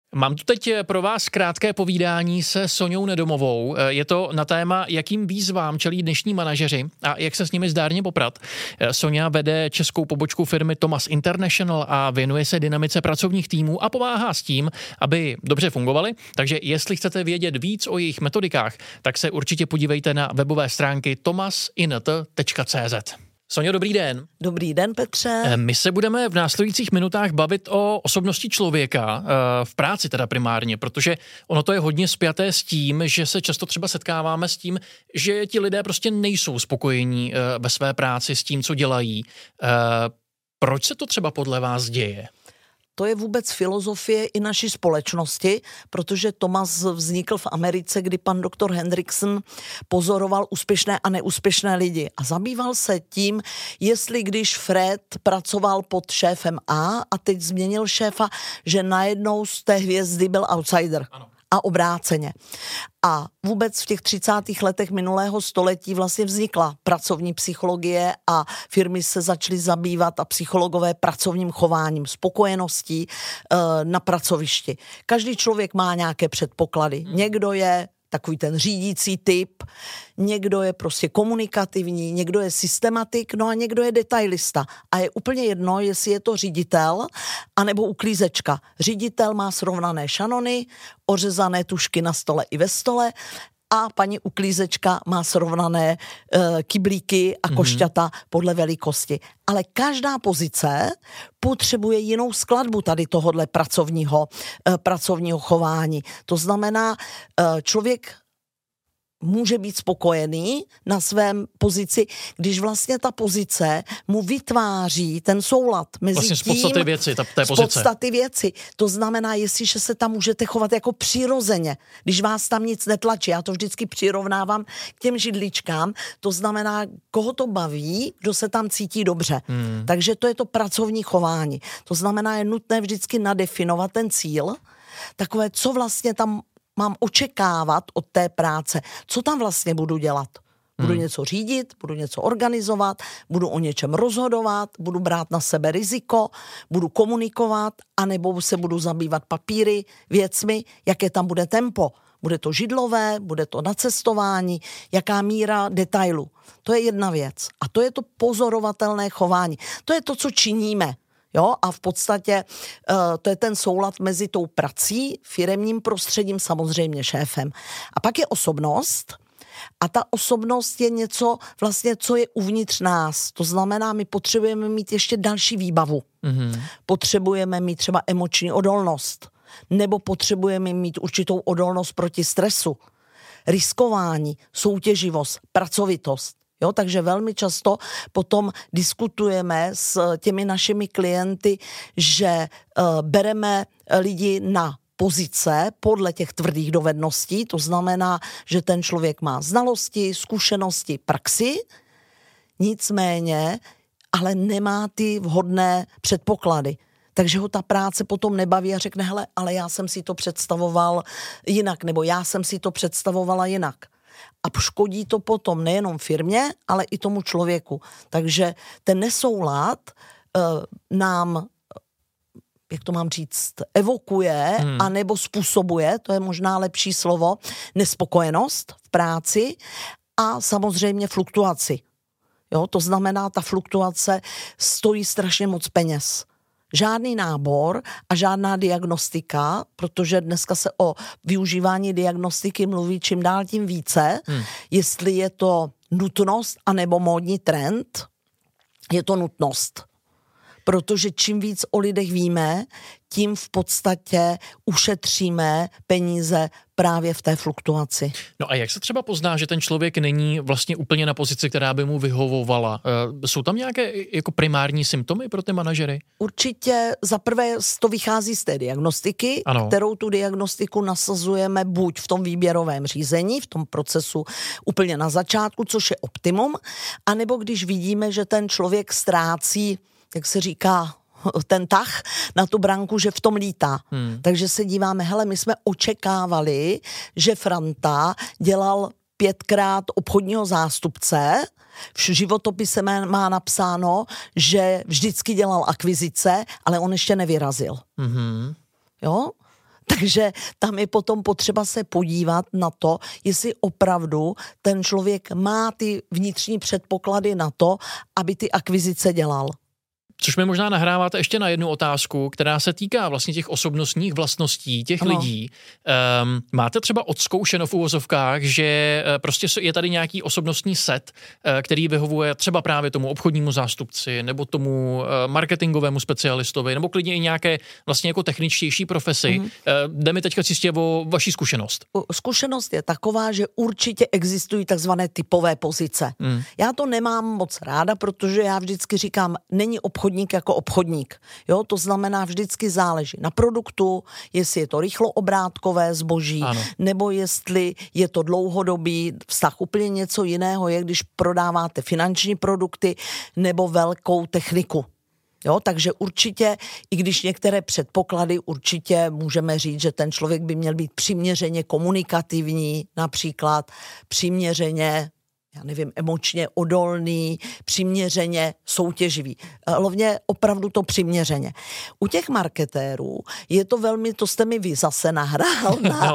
Mám tu teď pro vás krátké povídání se Soňou Nedomovou. Je to na téma, jakým výzvám čelí dnešní manažeři a jak se s nimi zdárně poprat. Soňa vede českou pobočku firmy Thomas International a věnuje se dynamice pracovních týmů a pomáhá s tím, aby dobře fungovaly. Takže jestli chcete vědět víc o jejich metodikách, tak se určitě podívejte na webové stránky thomasint.cz. Soňo, dobrý den. Dobrý den, Petře. My se budeme v následujících minutách bavit o osobnosti člověka, v práci teda primárně, protože ono to je hodně spjaté s tím, že se často třeba setkáváme s tím, že ti lidé prostě nejsou spokojení ve své práci s tím, co dělají. Proč se to třeba podle vás děje? To je vůbec filozofie i naší společnosti, protože Thomas vznikl v Americe, kdy pan doktor Hendrickson pozoroval úspěšné a neúspěšné lidi a zabýval se tím, jestli když Fred pracoval pod šéfem a teď změnil šéfa, že najednou z té hvězdy byl outsider. Ano. A obráceně. A vůbec v těch 30. letech minulého století vlastně vznikla pracovní psychologie a firmy se začaly zabývat a psychologové pracovním chováním, spokojeností na pracovišti. Každý člověk má nějaké předpoklady. Někdo je takový ten řídící typ, někdo je prostě komunikativní, někdo je systematik, no a někdo je detailista. A je úplně jedno, jestli je to ředitel, anebo uklízečka. Ředitel má srovnané šanony, ořezané tušky na stole i ve stole a paní uklízečka má srovnané kyblíky a košťata podle velikosti. Ale každá pozice potřebuje jinou skladbu tady tohodle pracovního chování. To znamená, člověk může být spokojený na svém pozici, když vlastně ta pozice mu vytváří ten soulad mezi vlastně tím... z podstaty věci, té pozice. Z podstaty věci. To znamená, jestliže se tam můžete chovat jako přirozeně, když vás tam nic netlačí. Já to vždycky přirovnávám k těm židličkám. To znamená, koho to baví, kdo se tam cítí dobře. Takže to je to pracovní chování. To znamená, je nutné vždycky nadefinovat ten cíl, takové, co vlastně tam mám očekávat od té práce. Co tam vlastně budu dělat? Budu něco řídit, budu něco organizovat, budu o něčem rozhodovat, budu brát na sebe riziko, budu komunikovat, anebo se budu zabývat papíry, věcmi, jaké tam bude tempo. Bude to židlové, bude to na cestování, jaká míra detailu. To je jedna věc. A to je to pozorovatelné chování. To je to, co činíme. Jo, a v podstatě to je ten soulad mezi tou prací, firemním prostředím, samozřejmě šéfem. A pak je osobnost a ta osobnost je něco vlastně, co je uvnitř nás. To znamená, my potřebujeme mít ještě další výbavu. Potřebujeme mít třeba emoční odolnost nebo potřebujeme mít určitou odolnost proti stresu, riskování, soutěživost, pracovitost. Jo, takže velmi často potom diskutujeme s těmi našimi klienty, že bereme lidi na pozice podle těch tvrdých dovedností, to znamená, že ten člověk má znalosti, zkušenosti, praxi, nicméně, ale nemá ty vhodné předpoklady. Takže ho ta práce potom nebaví a řekne, hele, ale já jsem si to představoval jinak, nebo já jsem si to představovala jinak. A škodí to potom nejenom firmě, ale i tomu člověku. Takže ten nesoulad nám, jak to mám říct, evokuje anebo způsobuje, to je možná lepší slovo, nespokojenost v práci a samozřejmě fluktuaci. Jo, to znamená, ta fluktuace stojí strašně moc peněz. Žádný nábor a žádná diagnostika, protože dneska se o využívání diagnostiky mluví čím dál tím více, jestli je to nutnost anebo módní trend, je to nutnost. Protože čím víc o lidech víme, tím v podstatě ušetříme peníze právě v té fluktuaci. No a jak se třeba pozná, že ten člověk není vlastně úplně na pozici, která by mu vyhovovala? Jsou tam nějaké jako primární symptomy pro ty manažery? Určitě zaprvé to vychází z té diagnostiky, ano, kterou tu diagnostiku nasazujeme buď v tom výběrovém řízení, v tom procesu úplně na začátku, což je optimum, anebo když vidíme, že ten člověk ztrácí, jak se říká, ten tah na tu branku, že v tom lítá. Takže se díváme, hele, my jsme očekávali, že Franta dělal 5krát obchodního zástupce, v životopise má napsáno, že vždycky dělal akvizice, ale on ještě nevyrazil. Jo? Takže tam je potom potřeba se podívat na to, jestli opravdu ten člověk má ty vnitřní předpoklady na to, aby ty akvizice dělal. Což mi možná nahráváte ještě na jednu otázku, která se týká vlastně těch osobnostních vlastností těch lidí. Máte třeba odzkoušeno v uvozovkách, že prostě je tady nějaký osobnostní set, který vyhovuje třeba právě tomu obchodnímu zástupci nebo tomu marketingovému specialistovi nebo klidně i nějaké vlastně jako techničtější profesi. Jde mi teďka čistě o vaši zkušenost. Zkušenost je taková, že určitě existují takzvané typové pozice. Já to nemám moc ráda, protože já vždycky říkám, není obchodník jako obchodník. Jo, to znamená, vždycky záleží na produktu, jestli je to rychlooobrátkové zboží, nebo jestli je to dlouhodobý vztah. Úplně něco jiného je, když prodáváte finanční produkty nebo velkou techniku. Jo, takže určitě, i když některé předpoklady určitě můžeme říct, že ten člověk by měl být přiměřeně komunikativní, například přiměřeně emočně odolný, přiměřeně soutěživý. Hlavně opravdu to přiměřeně. U těch marketérů je to velmi, to jste mi vy zase nahrál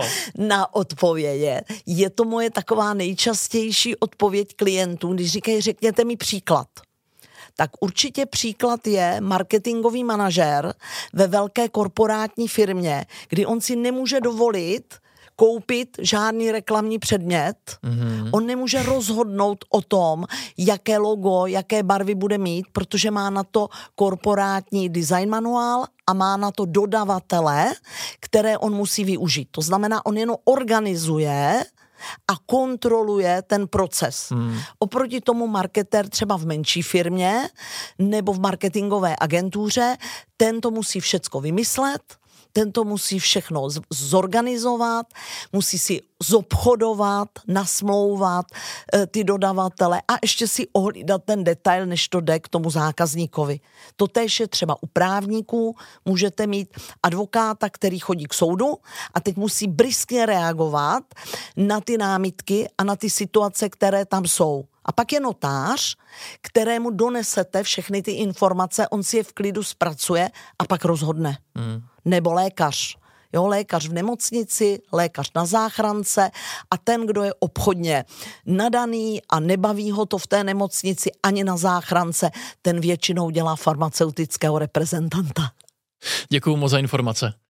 na odpovědi. Je to moje taková nejčastější odpověď klientů, když říkají, řekněte mi příklad. Tak určitě příklad je marketingový manažer ve velké korporátní firmě, kdy on si nemůže dovolit koupit žádný reklamní předmět. On nemůže rozhodnout o tom, jaké logo, jaké barvy bude mít, protože má na to korporátní design manuál a má na to dodavatele, které on musí využít. To znamená, on jenom organizuje a kontroluje ten proces. Oproti tomu marketér třeba v menší firmě nebo v marketingové agentuře, ten to musí všecko vymyslet, ten to musí všechno zorganizovat, musí si zobchodovat, nasmlouvat ty dodavatele a ještě si ohlídat ten detail, než to jde k tomu zákazníkovi. Totéž je třeba u právníků, můžete mít advokáta, který chodí k soudu a teď musí bryskně reagovat na ty námitky a na ty situace, které tam jsou. A pak je notář, kterému donesete všechny ty informace, on si je v klidu zpracuje a pak rozhodne. Nebo lékař. Jo, lékař v nemocnici, lékař na záchrance a ten, kdo je obchodně nadaný a nebaví ho to v té nemocnici ani na záchrance, ten většinou dělá farmaceutického reprezentanta. Děkuju moc za informace.